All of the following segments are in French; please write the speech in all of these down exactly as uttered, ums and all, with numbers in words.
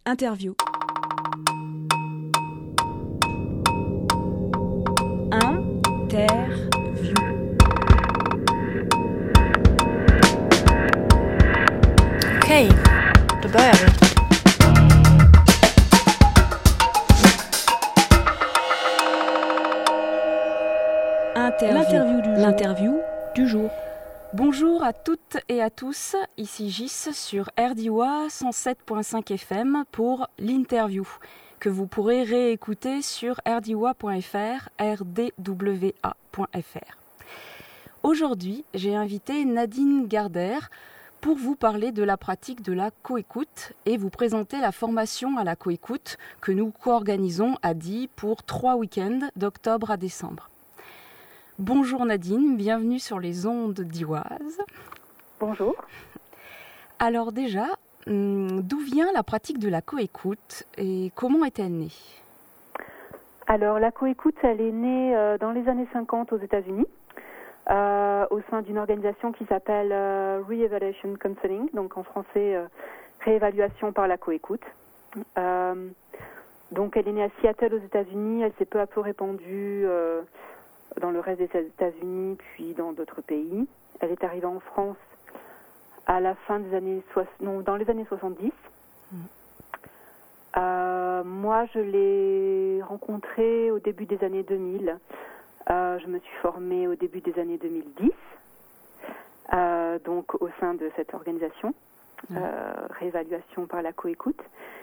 Interview. Interview. Okej, då börjar vi. Interview. L'interview du jour. L'interview du jour. Bonjour à toutes et à tous, ici Gis sur R D W A cent sept virgule cinq F M pour l'interview que vous pourrez réécouter sur r d w a point f r, r d w a point f r. Aujourd'hui, j'ai invité Nadine Garder pour vous parler de la pratique de la coécoute et vous présenter la formation à la coécoute que nous co-organisons à Die pour trois week-ends d'octobre à décembre. Bonjour Nadine, bienvenue sur les ondes d'Ivoise. Bonjour. Alors déjà, d'où vient la pratique de la coécoute et comment est-elle née ? Alors la coécoute, elle est née euh, dans les années cinquante aux États-Unis, euh, au sein d'une organisation qui s'appelle euh, Re-Evaluation Counseling, donc en français euh, réévaluation par la coécoute. Euh, donc elle est née à Seattle aux États-Unis, elle s'est peu à peu répandue euh, dans le reste des États-Unis, puis dans d'autres pays. Elle est arrivée en France à la fin des années soixante, non, dans les années soixante-dix. Mmh. Euh, moi, je l'ai rencontrée au début des années deux mille. Euh, je me suis formée au début des années deux mille dix, euh, donc au sein de cette organisation, mmh. euh, réévaluation par la coécoute,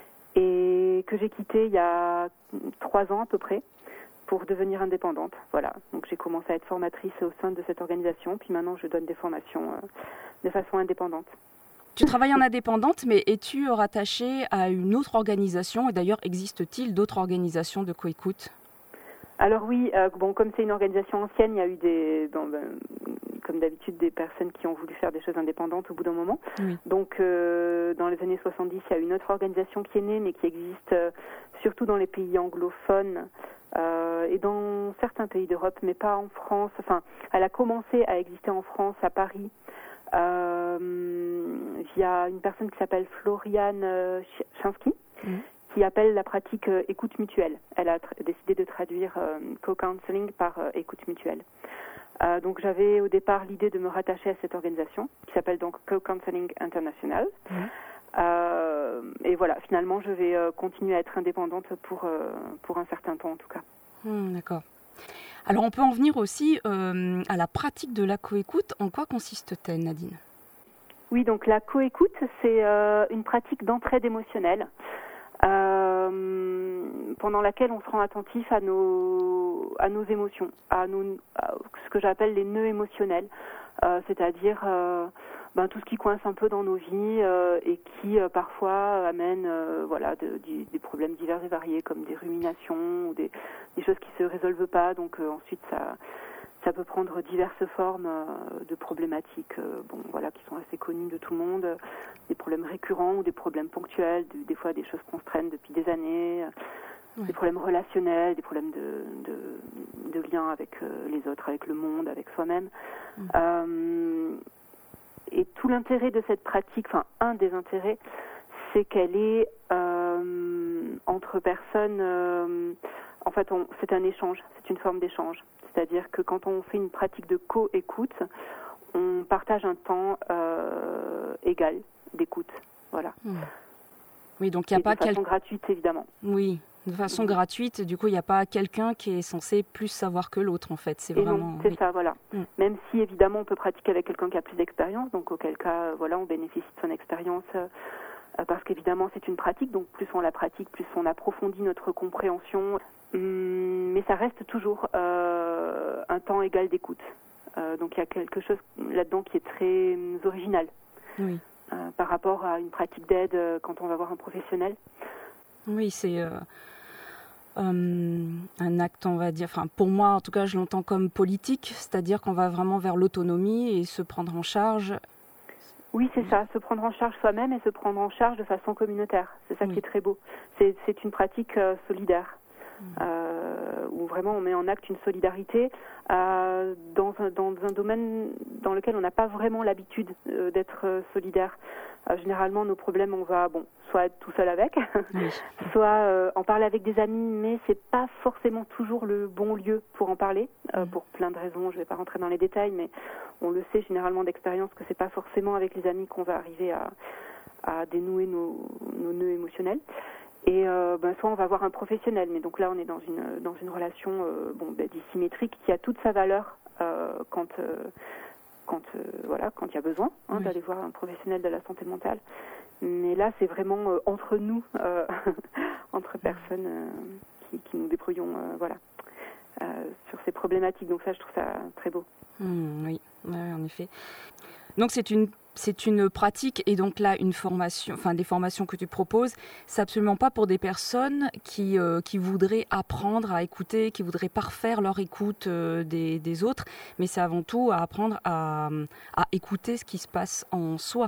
et que j'ai quittée il y a trois ans à peu près, pour devenir indépendante. Voilà. Donc j'ai commencé à être formatrice au sein de cette organisation, puis maintenant je donne des formations euh, de façon indépendante. Tu travailles en indépendante, mais es-tu rattachée à une autre organisation ? Et d'ailleurs, existe-t-il d'autres organisations de coécoute ? Alors oui, euh, bon, comme c'est une organisation ancienne, il y a eu des, bon, ben, comme d'habitude, des personnes qui ont voulu faire des choses indépendantes au bout d'un moment. Oui. Donc euh, dans les années soixante-dix, il y a une autre organisation qui est née, mais qui existe euh, surtout dans les pays anglophones, Euh, et dans certains pays d'Europe, mais pas en France. Enfin, elle a commencé à exister en France, à Paris, euh, via une personne qui s'appelle Floriane Chinsky, mmh. qui appelle la pratique euh, écoute mutuelle. Elle a tr- décidé de traduire euh, co-counseling par euh, écoute mutuelle. Euh, donc j'avais au départ l'idée de me rattacher à cette organisation, qui s'appelle donc Co-Counseling International. Mmh. Euh, et voilà, finalement, je vais euh, continuer à être indépendante pour, euh, pour un certain temps, en tout cas. Mmh, d'accord. Alors, on peut en venir aussi euh, à la pratique de la coécoute. En quoi consiste-t-elle, Nadine ? Oui, donc la coécoute, c'est euh, une pratique d'entraide émotionnelle euh, pendant laquelle on se rend attentif à nos, à nos émotions, à, nos, à ce que j'appelle les nœuds émotionnels, euh, c'est-à-dire... Euh, Ben, tout ce qui coince un peu dans nos vies euh, et qui euh, parfois amène euh, voilà, de, de, des problèmes divers et variés comme des ruminations ou des, des choses qui ne se résolvent pas. Donc euh, ensuite, ça, ça peut prendre diverses formes euh, de problématiques euh, bon, voilà, qui sont assez connues de tout le monde, des problèmes récurrents ou des problèmes ponctuels, de, des fois des choses qu'on se traîne depuis des années, euh, oui. Des problèmes relationnels, des problèmes de, de, de lien avec euh, les autres, avec le monde, avec soi-même. Mmh. Euh, Et tout l'intérêt de cette pratique, enfin un des intérêts, c'est qu'elle est euh, entre personnes. Euh, en fait, on, c'est un échange, c'est une forme d'échange. C'est-à-dire que quand on fait une pratique de co-écoute, on partage un temps euh, égal d'écoute. Voilà. Mmh. Oui, donc il n'y a Et pas de façon quel... gratuite, évidemment. Oui. De façon mmh. gratuite, du coup, il n'y a pas quelqu'un qui est censé plus savoir que l'autre, en fait. C'est Et vraiment. Non, c'est oui. ça, voilà. Mmh. Même si, évidemment, on peut pratiquer avec quelqu'un qui a plus d'expérience, donc auquel cas, voilà, on bénéficie de son expérience, euh, parce qu'évidemment, c'est une pratique, donc plus on la pratique, plus on approfondit notre compréhension. Hum, mais ça reste toujours euh, un temps égal d'écoute. Euh, donc il y a quelque chose là-dedans qui est très hum, original oui. euh, par rapport à une pratique d'aide euh, quand on va voir un professionnel. Oui, c'est euh, euh, un acte, on va dire, enfin pour moi en tout cas je l'entends comme politique, c'est-à-dire qu'on va vraiment vers l'autonomie et se prendre en charge. Oui, c'est ça, se prendre en charge soi-même et se prendre en charge de façon communautaire. C'est ça oui. qui est très beau. C'est, c'est une pratique euh, solidaire. Mmh. Euh, euh, où vraiment on met en acte une solidarité euh, dans, un, dans un domaine dans lequel on n'a pas vraiment l'habitude euh, d'être euh, solidaire. Euh, généralement, nos problèmes, on va bon, soit être tout seul avec, oui. soit euh, en parler avec des amis, mais c'est pas forcément toujours le bon lieu pour en parler, euh, mmh. pour plein de raisons. Je vais pas rentrer dans les détails, mais on le sait généralement d'expérience que c'est pas forcément avec les amis qu'on va arriver à, à dénouer nos, nos nœuds émotionnels. Et euh, ben, soit on va voir un professionnel, mais donc là on est dans une dans une relation euh, bon ben, dissymétrique qui a toute sa valeur euh, quand euh, quand euh, voilà quand il y a besoin hein, oui. d'aller voir un professionnel de la santé mentale. Mais là c'est vraiment euh, entre nous, euh, entre personnes euh, qui, qui nous débrouillons euh, voilà euh, sur ces problématiques. Donc ça je trouve ça très beau. Mmh, oui, oui, en effet. Donc c'est une c'est une pratique et donc là une formation, enfin des formations que tu proposes, c'est absolument pas pour des personnes qui euh, qui voudraient apprendre à écouter, qui voudraient parfaire leur écoute euh, des des autres, mais c'est avant tout à apprendre à à écouter ce qui se passe en soi.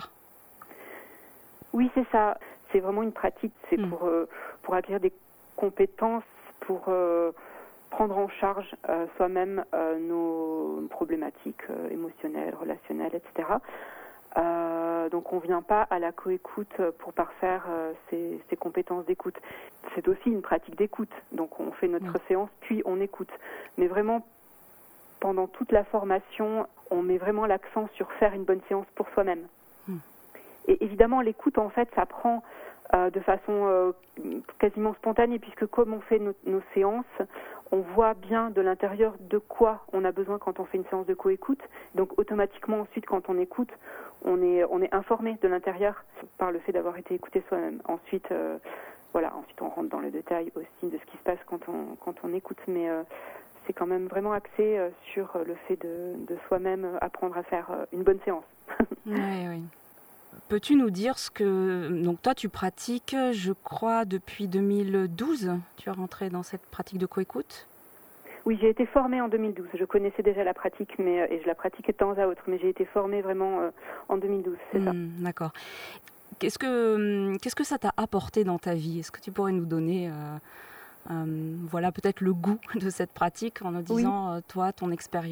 Oui, c'est ça. C'est vraiment une pratique. C'est mmh. pour euh, pour acquérir des compétences, pour euh, prendre en charge euh, soi-même euh, nos problématiques euh, émotionnelles, relationnelles, et cetera. Euh, donc on ne vient pas à la coécoute pour parfaire euh, ses, ses compétences d'écoute. C'est aussi une pratique d'écoute. Donc on fait notre oui. séance, puis on écoute. Mais vraiment, pendant toute la formation, on met vraiment l'accent sur faire une bonne séance pour soi-même. Hum. Et évidemment, l'écoute, en fait, ça prend euh, de façon euh, quasiment spontanée, puisque comme on fait nos, nos séances, on voit bien de l'intérieur de quoi on a besoin quand on fait une séance de coécoute. Donc automatiquement, ensuite, quand on écoute, on est, on est informé de l'intérieur par le fait d'avoir été écouté soi-même. Ensuite, euh, voilà, ensuite on rentre dans le détail aussi de ce qui se passe quand on, quand on écoute, mais euh, c'est quand même vraiment axé euh, sur le fait de, de soi-même apprendre à faire euh, une bonne séance. Oui, oui. Peux-tu nous dire ce que... Donc toi, tu pratiques, je crois, depuis deux mille douze. Tu es rentrée dans cette pratique de coécoute ? Oui, j'ai été formée en deux mille douze. Je connaissais déjà la pratique, mais et je la pratiquais de temps à autre, mais j'ai été formée vraiment euh, en deux mille douze, c'est mmh, ça. D'accord. Qu'est-ce que, qu'est-ce que ça t'a apporté dans ta vie ? Est-ce que tu pourrais nous donner... Euh, euh, voilà, peut-être le goût de cette pratique en nous disant, oui. euh, toi, ton expérience ?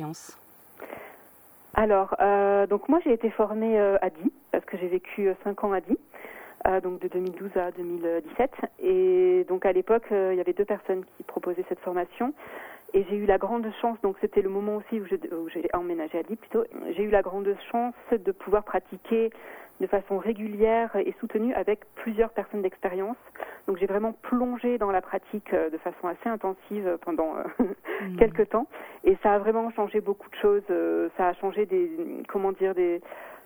Alors, euh, donc moi, j'ai été formée euh, à Die, parce que j'ai vécu euh, cinq ans à Die, euh, donc de deux mille douze à deux mille dix-sept. Et donc, à l'époque, euh, il y avait deux personnes qui proposaient cette formation. Et j'ai eu la grande chance, donc c'était le moment aussi où, je, où j'ai emménagé à Die plutôt, j'ai eu la grande chance de pouvoir pratiquer de façon régulière et soutenue avec plusieurs personnes d'expérience. Donc j'ai vraiment plongé dans la pratique de façon assez intensive pendant mmh. quelques temps. Et ça a vraiment changé beaucoup de choses. Ça a changé des, comment dire, des...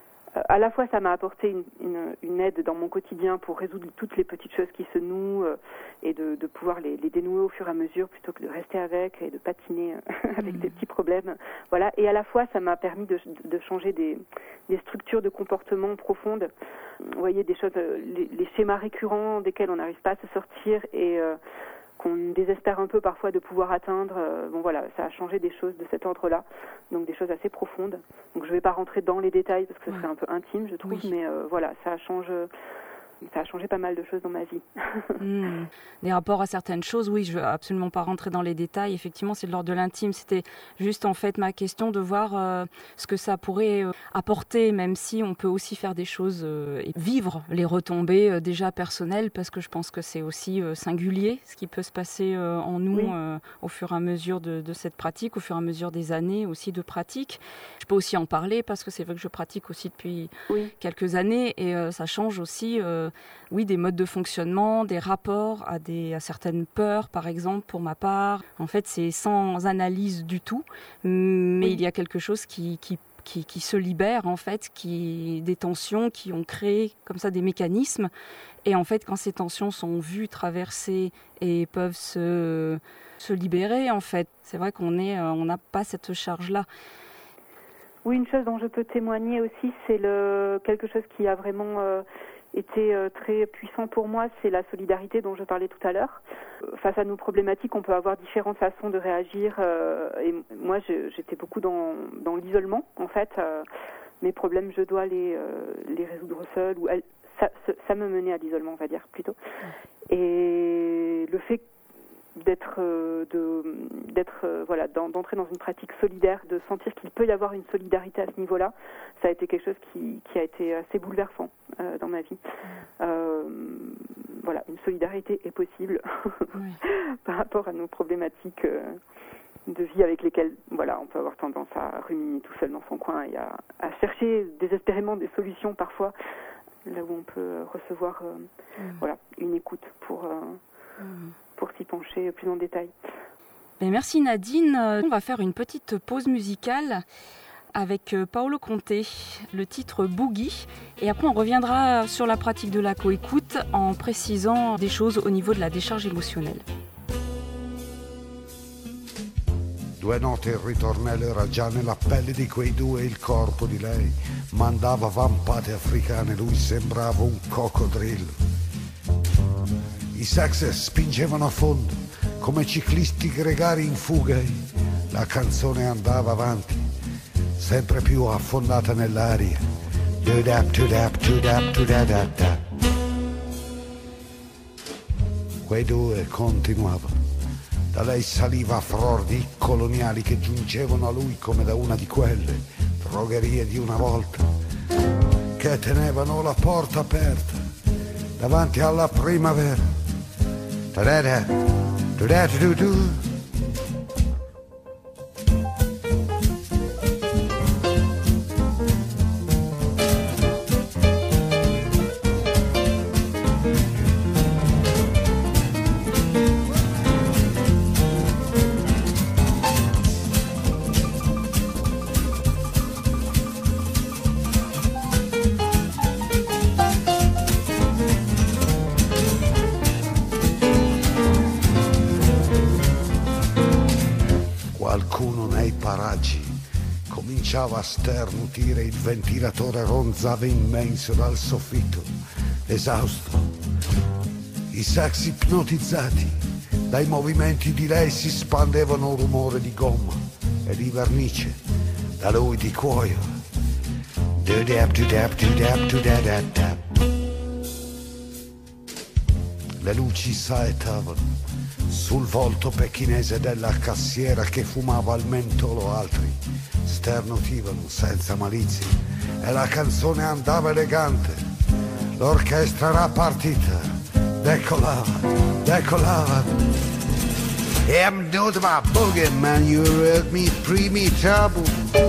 À la fois, ça m'a apporté une, une, une aide dans mon quotidien pour résoudre toutes les petites choses qui se nouent euh, et de, de pouvoir les, les dénouer au fur et à mesure plutôt que de rester avec et de patiner euh, avec mmh. des petits problèmes. Voilà. Et à la fois, ça m'a permis de, de changer des, des structures de comportement profondes. Vous voyez, des choses, euh, les, les schémas récurrents desquels on n'arrive pas à se sortir et euh, qu'on désespère un peu parfois de pouvoir atteindre. Euh, bon voilà, ça a changé des choses de cet ordre-là, donc des choses assez profondes. Donc je ne vais pas rentrer dans les détails parce que ce ouais. serait un peu intime, je trouve, oui. mais euh, voilà, ça change... Ça a changé pas mal de choses dans ma vie. mmh. Des rapports à certaines choses, oui, je ne veux absolument pas rentrer dans les détails. Effectivement, c'est de l'ordre de l'intime. C'était juste en fait ma question de voir euh, ce que ça pourrait euh, apporter, même si on peut aussi faire des choses euh, et vivre les retombées euh, déjà personnelles, parce que je pense que c'est aussi euh, singulier ce qui peut se passer euh, en nous oui. euh, au fur et à mesure de, de cette pratique, au fur et à mesure des années aussi de pratique. Je peux aussi en parler parce que c'est vrai que je pratique aussi depuis oui. quelques années et euh, ça change aussi... Euh, oui, des modes de fonctionnement, des rapports à, des, à certaines peurs, par exemple, pour ma part. En fait, c'est sans analyse du tout, mais oui. il y a quelque chose qui, qui, qui, qui se libère, en fait, qui, des tensions qui ont créé comme ça des mécanismes. Et en fait, quand ces tensions sont vues, traversées et peuvent se, se libérer, en fait, c'est vrai qu'on est, on n'a pas cette charge-là. Oui, une chose dont je peux témoigner aussi, c'est le, quelque chose qui a vraiment... Euh, était euh, très puissant pour moi, c'est la solidarité dont je parlais tout à l'heure. Euh, face à nos problématiques, on peut avoir différentes façons de réagir. Euh, et moi, je, j'étais beaucoup dans, dans l'isolement, en fait. Euh, mes problèmes, je dois les, euh, les résoudre seule. Ou elle, ça, ça me menait à l'isolement, on va dire, plutôt. Et le fait d'être, euh, de, d'être euh, voilà, d'entrer dans une pratique solidaire, de sentir qu'il peut y avoir une solidarité à ce niveau-là, ça a été quelque chose qui, qui a été assez bouleversant euh, dans ma vie. Euh, voilà, une solidarité est possible oui. par rapport à nos problématiques euh, de vie avec lesquelles, voilà, on peut avoir tendance à ruminer tout seul dans son coin et à, à chercher désespérément des solutions parfois, là où on peut recevoir euh, mmh. voilà, une écoute pour, euh, mmh. pour s'y pencher plus en détail. Mais merci Nadine. On va faire une petite pause musicale avec Paolo Conte, le titre Boogie. Et après, on reviendra sur la pratique de la coécoute en précisant des choses au niveau de la décharge émotionnelle. Due note il ritornello era già nella pelle di quei due, il corpo di lei mandava vampate africane, lui sembrava un coccodrillo. I sax spingevano a fondo come ciclisti gregari in fuga, la canzone andava avanti sempre più affondata nell'aria. Do-dap, do-dap, do-dap, do-da-da-da. Quei due continuavano. Da lei saliva a fror di coloniali che giungevano a lui come da una di quelle drogherie di una volta, che tenevano la porta aperta davanti alla primavera. Da-da-da, do-da-do-do-do. Cominciava a sternutire, il ventilatore ronzava immenso dal soffitto, esausto. I sax ipnotizzati dai movimenti di lei si spandevano un rumore di gomma e di vernice, da lui di cuoio. Do-dap, do-dap, do-dap, do-da-da-da. Le luci saettavano sul volto pechinese della cassiera che fumava al mentolo, altri sternutivano senza malizia e la canzone andava elegante. L'orchestra era partita, decolava, decolava. I'm not my boogie man, you heard me primi tabu.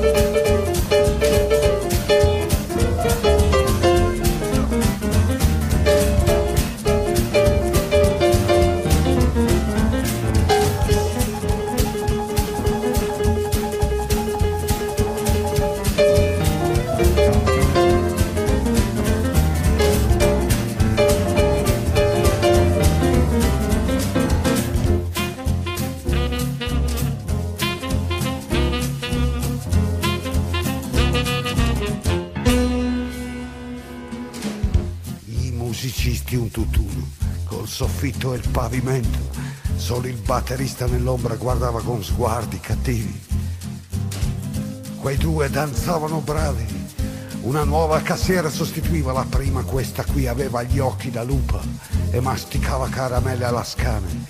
Un tutt'uno, col soffitto e il pavimento, solo il batterista nell'ombra guardava con sguardi cattivi. Quei due danzavano bravi, una nuova cassiera sostituiva la prima, questa qui aveva gli occhi da lupa e masticava caramelle alla scane.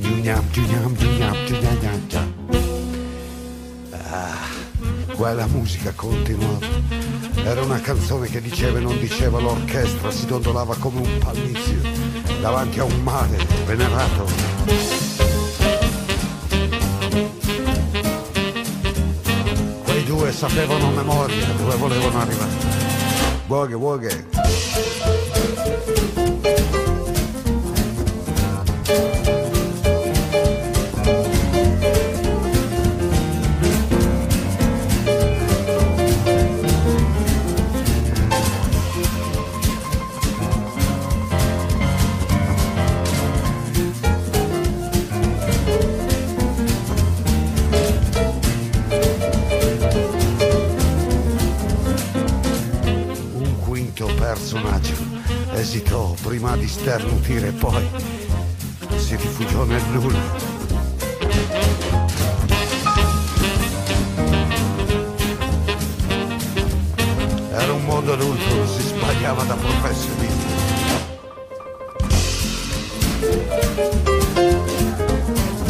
Ah, quella musica continuava. Era una canzone che diceva e non diceva, l'orchestra si dondolava come un pallizio davanti a un mare venerato. Quei due sapevano a memoria dove volevano arrivare. Boogie, boogie. Personaggio esitò prima di sternutire, poi si rifugiò nel nulla. Era un mondo adulto, si sbagliava da professionista.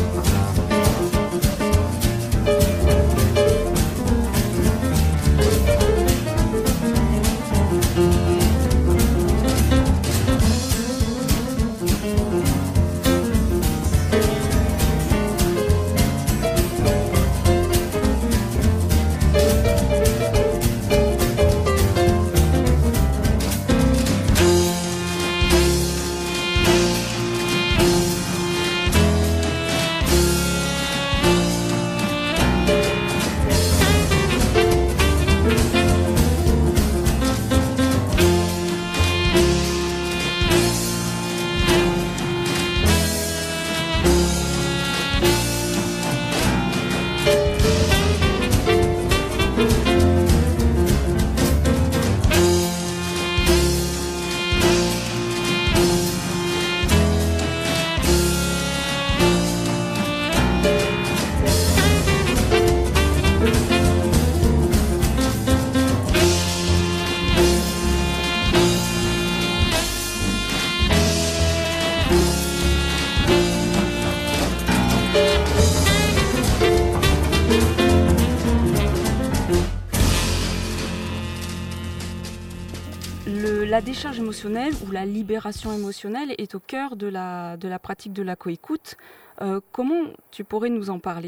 La décharge émotionnelle ou la libération émotionnelle est au cœur de la, de la pratique de la coécoute. Euh, comment tu pourrais nous en parler ?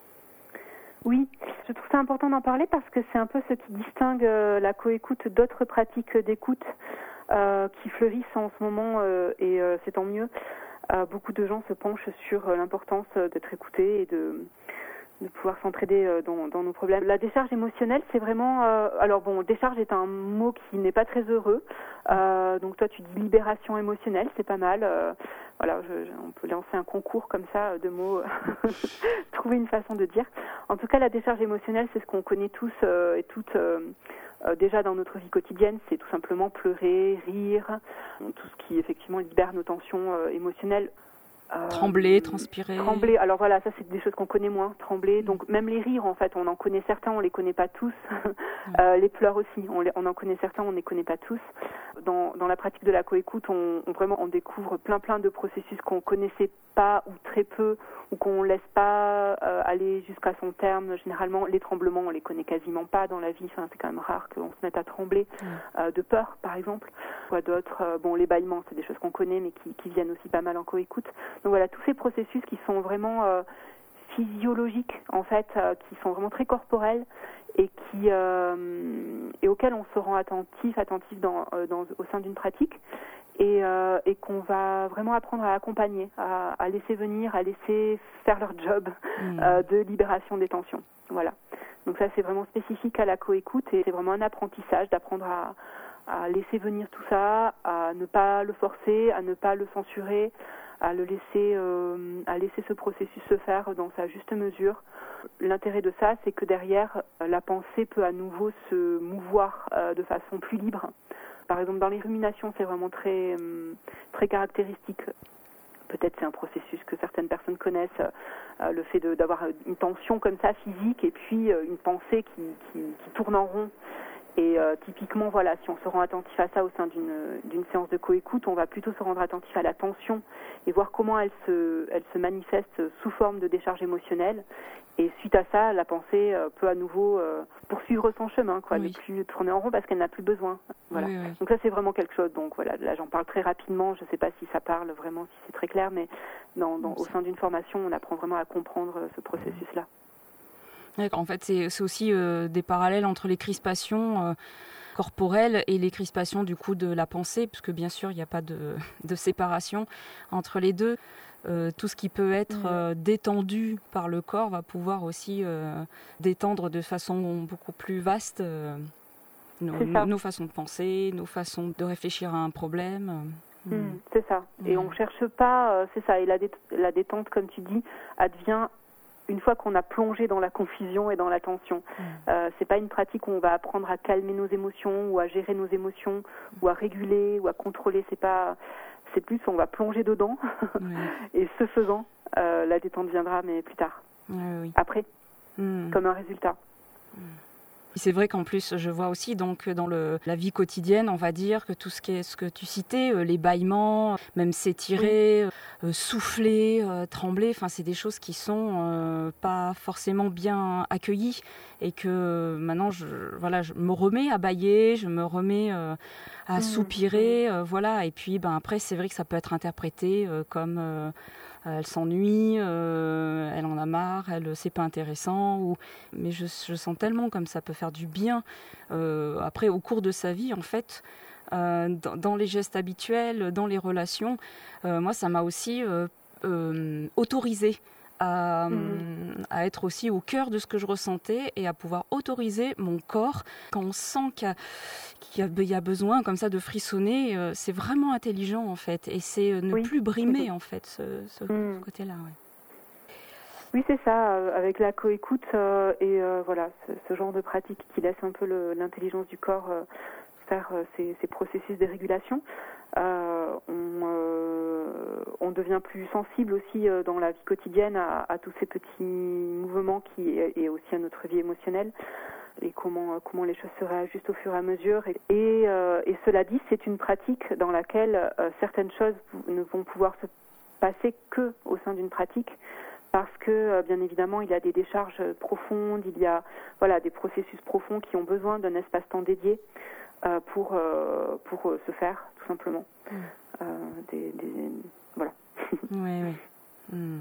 Oui, je trouve ça important d'en parler parce que c'est un peu ce qui distingue euh, la coécoute d'autres pratiques d'écoute euh, qui fleurissent en ce moment euh, et euh, c'est tant mieux. Euh, beaucoup de gens se penchent sur euh, l'importance euh, d'être écoutés et de, de pouvoir s'entraider euh, dans, dans nos problèmes. La décharge émotionnelle, c'est vraiment... Euh, alors bon, décharge est un mot qui n'est pas très heureux. Euh, donc toi, tu dis libération émotionnelle, c'est pas mal. Euh, voilà, je, je, on peut lancer un concours comme ça de mots, trouver une façon de dire. En tout cas, la décharge émotionnelle, c'est ce qu'on connaît tous euh, et toutes euh, euh, déjà dans notre vie quotidienne. C'est tout simplement pleurer, rire, tout ce qui effectivement libère nos tensions euh, émotionnelles. Euh, trembler, transpirer. Trembler, alors voilà, ça c'est des choses qu'on connaît moins, trembler. Donc même les rires, en fait, on en connaît certains, on les connaît pas tous. euh, les pleurs aussi, on, les, on en connaît certains, on ne les connaît pas tous. Dans, dans la pratique de la coécoute, on, on vraiment on découvre plein plein de processus qu'on connaissait pas ou très peu, ou qu'on laisse pas euh, aller jusqu'à son terme. Généralement, les tremblements, on les connaît quasiment pas dans la vie. Enfin, c'est quand même rare qu'on se mette à trembler mmh. euh, de peur, par exemple. Quoi d'autre euh, Bon, les bâillements, c'est des choses qu'on connaît, mais qui, qui viennent aussi pas mal en coécoute. Donc voilà, tous ces processus qui sont vraiment euh, physiologiques, en fait, euh, qui sont vraiment très corporels et qui euh, et auxquels on se rend attentif, attentif dans, euh, dans au sein d'une pratique. Et, euh, et qu'on va vraiment apprendre à accompagner, à, à laisser venir, à laisser faire leur job mmh. euh, de libération des tensions. Voilà. Donc ça, c'est vraiment spécifique à la coécoute et c'est vraiment un apprentissage d'apprendre à, à laisser venir tout ça, à ne pas le forcer, à ne pas le censurer, à le laisser, euh, à laisser ce processus se faire dans sa juste mesure. L'intérêt de ça, c'est que derrière, la pensée peut à nouveau se mouvoir euh, de façon plus libre. Par exemple, dans les ruminations, c'est vraiment très, très caractéristique. Peut-être c'est un processus que certaines personnes connaissent, euh, le fait de, d'avoir une tension comme ça physique et puis euh, une pensée qui, qui, qui tourne en rond. Et euh, typiquement, voilà, si on se rend attentif à ça au sein d'une, d'une séance de coécoute, on va plutôt se rendre attentif à la tension et voir comment elle se, elle se manifeste sous forme de décharge émotionnelle. Et suite à ça, la pensée euh, peut à nouveau euh, poursuivre son chemin, quoi, oui. ne plus tourner en rond parce qu'elle n'a plus besoin. Voilà. Oui, oui. Donc ça, c'est vraiment quelque chose. Donc voilà, là, j'en parle très rapidement. Je ne sais pas si ça parle vraiment, si c'est très clair, mais dans, dans, au sein d'une formation, on apprend vraiment à comprendre ce processus-là. En fait, c'est, c'est aussi euh, des parallèles entre les crispations euh, corporelles et les crispations du coup de la pensée, puisque bien sûr, il n'y a pas de, de séparation entre les deux. Euh, tout ce qui peut être euh, détendu par le corps va pouvoir aussi euh, détendre de façon beaucoup plus vaste euh, nos, nos, nos façons de penser, nos façons de réfléchir à un problème. Mmh, mmh. C'est ça. Mmh. Et on ne cherche pas, euh, c'est ça. Et la, dé- la détente, comme tu dis, advient une fois qu'on a plongé dans la confusion et dans la tension. Mmh. Euh, c'est pas une pratique où on va apprendre à calmer nos émotions ou à gérer nos émotions ou à réguler ou à contrôler. C'est pas... C'est plus, on va plonger dedans, oui. et ce faisant, euh, la détente viendra, mais plus tard. Oui, oui. Après, mmh. comme un résultat. Mmh. C'est vrai qu'en plus, je vois aussi donc dans le, la vie quotidienne, on va dire que tout ce, qui est, ce que tu citais, euh, les bâillements, même s'étirer, oui. euh, souffler, euh, trembler, enfin, c'est des choses qui sont euh, pas forcément bien accueillies et que maintenant, je, voilà, je me remets à bâiller, je me remets euh, à mmh. soupirer, euh, voilà. Et puis, ben après, c'est vrai que ça peut être interprété euh, comme euh, elle s'ennuie, euh, elle en a marre, elle c'est pas intéressant. Ou... Mais je, je sens tellement comme ça peut faire du bien. Euh, après, au cours de sa vie, en fait, euh, dans, dans les gestes habituels, dans les relations, euh, moi, ça m'a aussi euh, euh, autorisée à, mmh. à être aussi au cœur de ce que je ressentais et à pouvoir autoriser mon corps quand on sent qu'il y a, qu'il y a, il y a besoin comme ça de frissonner. Euh, c'est vraiment intelligent en fait et c'est euh, ne oui. plus brimer en fait ce, ce, mmh. ce côté-là. Ouais. Oui, c'est ça, euh, avec la coécoute euh, et euh, voilà, ce, ce genre de pratique qui laisse un peu le, l'intelligence du corps euh, faire euh, ces, ces processus de régulation. Euh, on, euh, on devient plus sensible aussi euh, dans la vie quotidienne à, à tous ces petits mouvements qui, et aussi à notre vie émotionnelle et comment, comment les choses se réajustent au fur et à mesure. Et, et, euh, et cela dit, c'est une pratique dans laquelle euh, certaines choses ne vont pouvoir se passer que au sein d'une pratique parce que, euh, bien évidemment, il y a des décharges profondes, il y a voilà, des processus profonds qui ont besoin d'un espace-temps dédié. euh, pour, euh, pour euh, se faire, tout simplement. Mmh. Euh, des, des, voilà. Oui, oui. Mmh.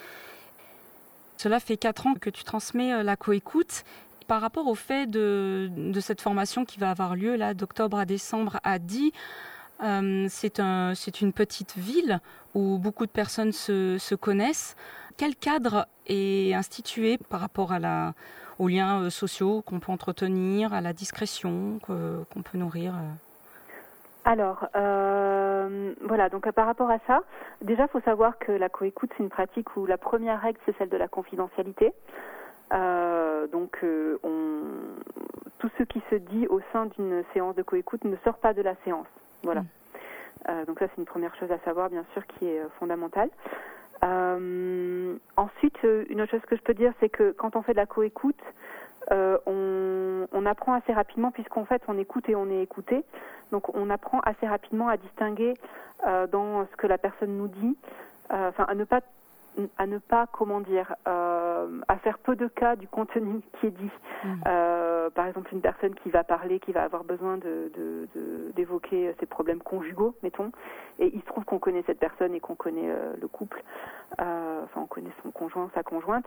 Cela fait quatre ans que tu transmets la coécoute. Par rapport au fait de, de cette formation qui va avoir lieu là, d'octobre à décembre à Die, euh, c'est, un, c'est une petite ville où beaucoup de personnes se, se connaissent. Quel cadre est institué par rapport à la, aux liens sociaux qu'on peut entretenir, à la discrétion que, qu'on peut nourrir? Alors, euh, voilà, donc par rapport à ça, déjà, il faut savoir que la coécoute, c'est une pratique où la première règle, c'est celle de la confidentialité. Euh, donc, euh, on, tout ce qui se dit au sein d'une séance de coécoute ne sort pas de la séance. Voilà. Mmh. Euh, donc ça, c'est une première chose à savoir, bien sûr, qui est fondamentale. Euh, ensuite, une autre chose que je peux dire, c'est que quand on fait de la coécoute, Euh, on, on apprend assez rapidement, puisqu'en fait on écoute et on est écouté, donc on apprend assez rapidement à distinguer euh, dans ce que la personne nous dit, euh, enfin à ne pas, à ne pas comment dire, euh, à faire peu de cas du contenu qui est dit. Mmh. Euh, par exemple, une personne qui va parler, qui va avoir besoin de, de, de, d'évoquer ses problèmes conjugaux, mettons, et il se trouve qu'on connaît cette personne et qu'on connaît euh, le couple, euh, enfin on connaît son conjoint, sa conjointe.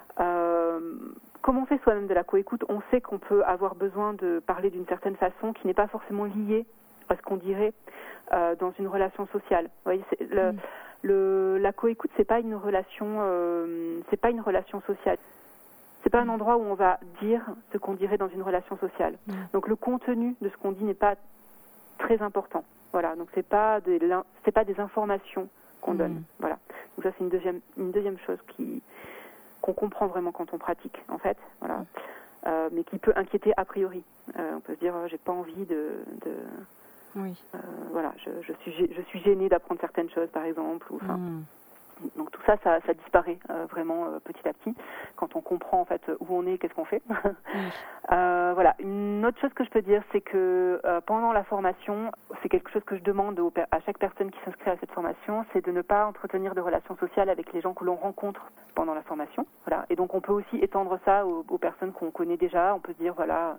Euh, comme on fait soi-même de la coécoute, on sait qu'on peut avoir besoin de parler d'une certaine façon qui n'est pas forcément liée à ce qu'on dirait euh, dans une relation sociale. Vous voyez, c'est le, mmh. le, la coécoute, c'est pas une relation, euh, c'est pas une relation sociale. C'est pas un endroit où on va dire ce qu'on dirait dans une relation sociale. Mmh. Donc le contenu de ce qu'on dit n'est pas très important. Voilà. Donc c'est pas des, c'est pas des informations qu'on mmh. donne. Voilà. Donc ça c'est une deuxième, une deuxième chose qui qu'on comprend vraiment quand on pratique, en fait, voilà, euh, mais qui peut inquiéter a priori. Euh, on peut se dire, oh, j'ai pas envie de, de oui. euh, voilà, je, je suis, je suis gênée d'apprendre certaines choses, par exemple, ou enfin. Mm. Donc tout ça, ça, ça disparaît euh, vraiment euh, petit à petit quand on comprend en fait où on est, qu'est-ce qu'on fait. mm. euh, voilà. Une autre chose que je peux dire, c'est que euh, pendant la formation, c'est quelque chose que je demande aux, à chaque personne qui s'inscrit à cette formation, c'est de ne pas entretenir de relations sociales avec les gens que l'on rencontre pendant la formation. Voilà. Et donc on peut aussi étendre ça aux, aux personnes qu'on connaît déjà. On peut se dire voilà.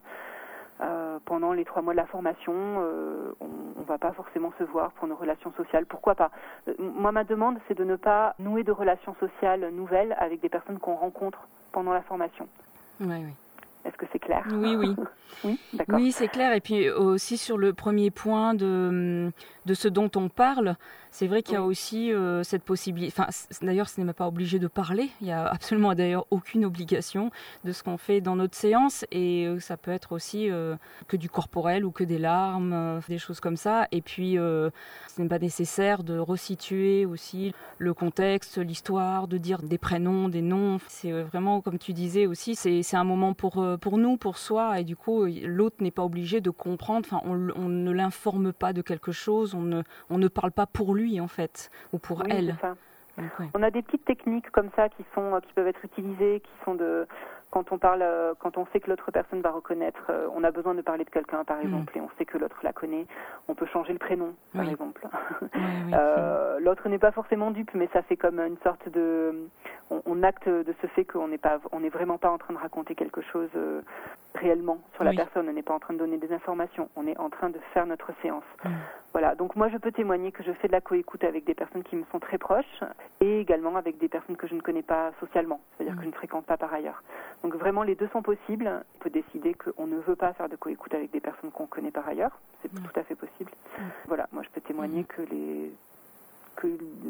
Euh, pendant les trois mois de la formation, euh, on ne va pas forcément se voir pour nos relations sociales. Pourquoi pas ? euh, Moi, ma demande, c'est de ne pas nouer de relations sociales nouvelles avec des personnes qu'on rencontre pendant la formation. Oui, oui. Est-ce que c'est clair ? Oui, oui. oui, d'accord. Oui, c'est clair. Et puis aussi sur le premier point de, de ce dont on parle, c'est vrai qu'il y a oui. aussi euh, cette possibilité. Enfin, d'ailleurs, ce n'est même pas obligé de parler. Il n'y a absolument d'ailleurs aucune obligation de ce qu'on fait dans notre séance. Et euh, ça peut être aussi euh, que du corporel ou que des larmes, euh, des choses comme ça. Et puis, euh, ce n'est pas nécessaire de resituer aussi le contexte, l'histoire, de dire des prénoms, des noms. C'est vraiment, comme tu disais aussi, c'est, c'est un moment pour, pour nous, pour soi. Et du coup, l'autre n'est pas obligé de comprendre. Enfin, on, on ne l'informe pas de quelque chose. On ne, on ne parle pas pour lui, en fait, ou pour oui, elle. C'est ça. Donc, ouais. On a des petites techniques comme ça qui sont, qui peuvent être utilisées, qui sont de quand on parle, quand on sait que l'autre personne va reconnaître, on a besoin de parler de quelqu'un, par exemple, mmh. et on sait que l'autre la connaît, on peut changer le prénom, par oui. exemple. Oui, oui, euh, l'autre n'est pas forcément dupe, mais ça fait comme une sorte de, on, on acte de ce fait qu'on n'est pas, on n'est vraiment pas en train de raconter quelque chose euh, réellement sur la oui. personne. On n'est pas en train de donner des informations. On est en train de faire notre séance. Mmh. Voilà. Donc moi, je peux témoigner que je fais de la coécoute avec des personnes qui me sont très proches et également avec des personnes que je ne connais pas socialement, c'est-à-dire mmh. que je ne fréquente pas par ailleurs. Donc vraiment, les deux sont possibles. On peut décider qu'on ne veut pas faire de coécoute avec des personnes qu'on connaît par ailleurs. C'est mmh. tout à fait possible. Mmh. Voilà. Moi, je peux témoigner mmh. que les que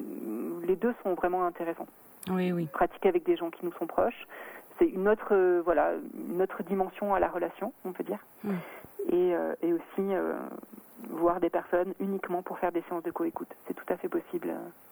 les deux sont vraiment intéressants. Oui, oui. Pratiquer avec des gens qui nous sont proches, c'est une autre euh, voilà une autre dimension à la relation, on peut dire. Mmh. Et, euh, et aussi euh, voir des personnes uniquement pour faire des séances de coécoute. C'est tout à fait possible.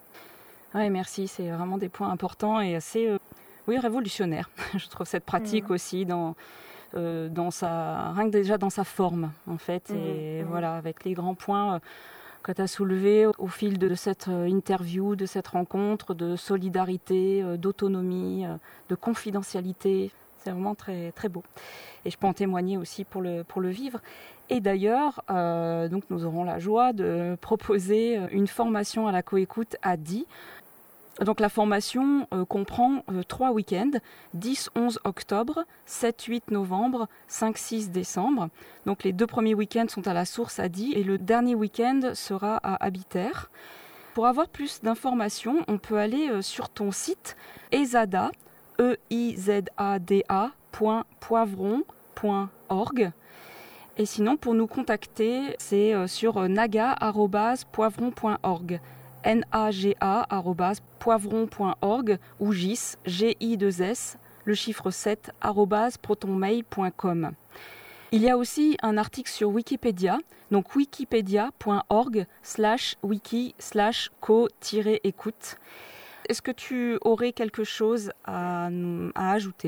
Oui, merci. C'est vraiment des points importants et assez euh, oui, révolutionnaires. Je trouve cette pratique mmh. aussi dans, euh, dans sa, rien que déjà dans sa forme, en fait. Mmh. Et mmh. voilà, avec les grands points euh, que tu as soulevés au fil de cette euh, interview, de cette rencontre, de solidarité, euh, d'autonomie, euh, de confidentialité. C'est vraiment très, très beau. Et je peux en témoigner aussi pour le, pour le vivre. Et d'ailleurs, euh, donc nous aurons la joie de proposer une formation à la coécoute à Die. Donc la formation euh, comprend euh, trois week-ends, dix onze octobre, sept huit novembre, cinq six décembre. Donc les deux premiers week-ends sont à la Source à Die et le dernier week-end sera à Habiter. Pour avoir plus d'informations, on peut aller euh, sur ton site ezada, e i z a d a point poivron point org. Et sinon, pour nous contacter, c'est euh, sur euh, naga arobase poivron point org. N A G A arobase poivron point org ou gis, G I deux S, le chiffre sept, arobase protonmail point com. Il y a aussi un article sur Wikipédia, donc wikipedia.org slash wiki slash co-écoute. Est-ce que tu aurais quelque chose à, à ajouter ?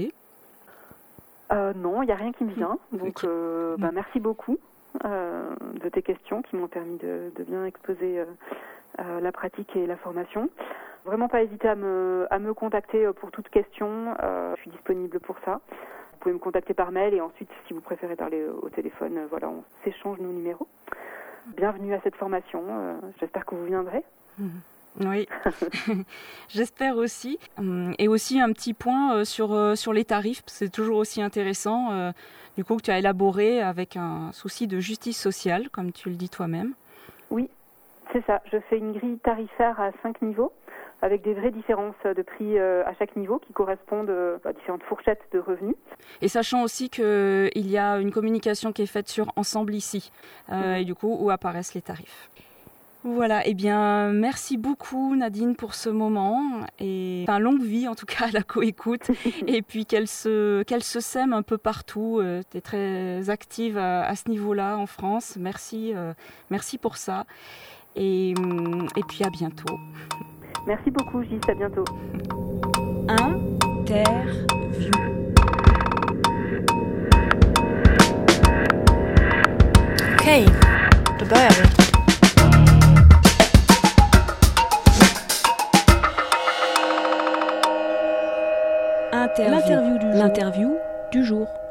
euh, Non, il n'y a rien qui me vient. Donc, okay. euh, bah, merci beaucoup euh, de tes questions qui m'ont permis de, de bien exposer euh, Euh, la pratique et la formation. Vraiment pas hésiter à me, à me contacter pour toute question. Euh, je suis disponible pour ça. Vous pouvez me contacter par mail et ensuite, si vous préférez parler au téléphone, euh, voilà, on s'échange nos numéros. Bienvenue à cette formation. Euh, j'espère que vous viendrez. Oui, j'espère aussi. Et aussi un petit point sur, sur les tarifs, c'est toujours aussi intéressant. Euh, du coup, que tu as élaboré avec un souci de justice sociale, comme tu le dis toi-même. Oui. C'est ça, je fais une grille tarifaire à cinq niveaux, avec des vraies différences de prix à chaque niveau qui correspondent à différentes fourchettes de revenus. Et sachant aussi qu'il y a une communication qui est faite sur Ensemble ici, euh, mmh. et du coup où apparaissent les tarifs. Voilà, eh bien merci beaucoup Nadine pour ce moment, et enfin, longue vie en tout cas à la coécoute, et puis qu'elle se, qu'elle se sème un peu partout. Euh, tu es très active à, à ce niveau-là en France, merci, euh, merci pour ça. Et, et puis à bientôt. Merci beaucoup Gis, à bientôt. Interview. Okej, då börjar vi. Interview. L'interview du jour. L'interview du jour.